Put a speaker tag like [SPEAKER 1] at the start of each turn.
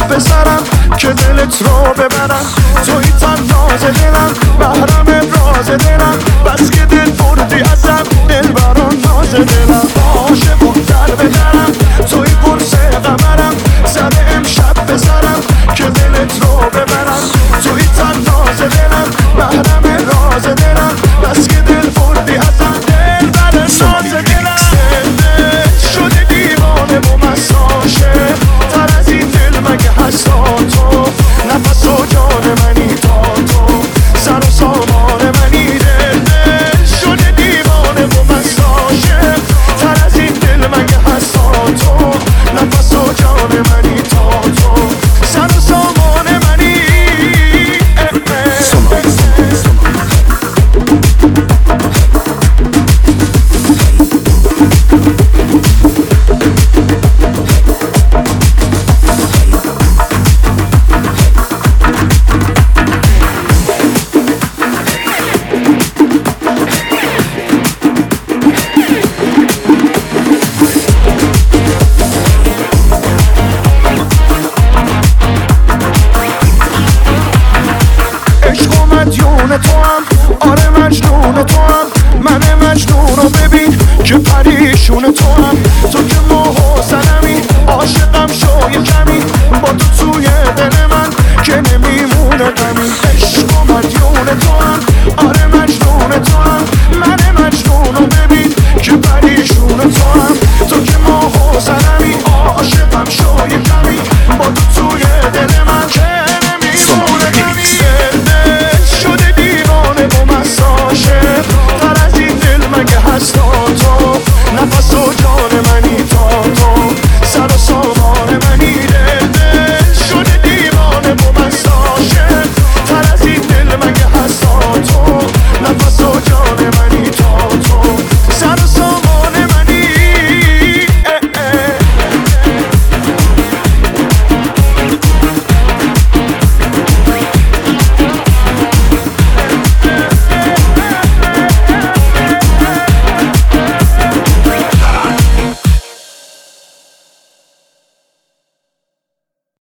[SPEAKER 1] بسرم که دلت رو ببرم. توی تناز دلم، محرم راز دلم، بس که دل بردی ازم، دل بران ناز دلم. عاشق و در بدرم، توی قرص قمرم، زده امشب بسرم که دلت رو ببرم. توی تناز دلم، محرم راز دلم، بس که دل بردی ازم، دل بران ناز دلم. شده دیوانه و مساشه، تر از این دل مگه هستا تو؟ نفس و جان منی تا تو، سر و سامان منی. دل شده دیوانه و مساشه، تر از این دل مگه هستا تو؟ نفس و جان منی تا تو، سر و سامان منی. مدیون تو هم، آره مجنون تو هم، من مجنون رو ببین که پریشون تو هم.